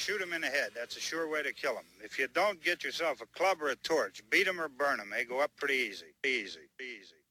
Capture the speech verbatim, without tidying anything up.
shoot him in the head. That's a sure way to kill him. If you don't, get yourself a club or a torch. Beat him or burn him. They go up pretty easy. Easy. Easy.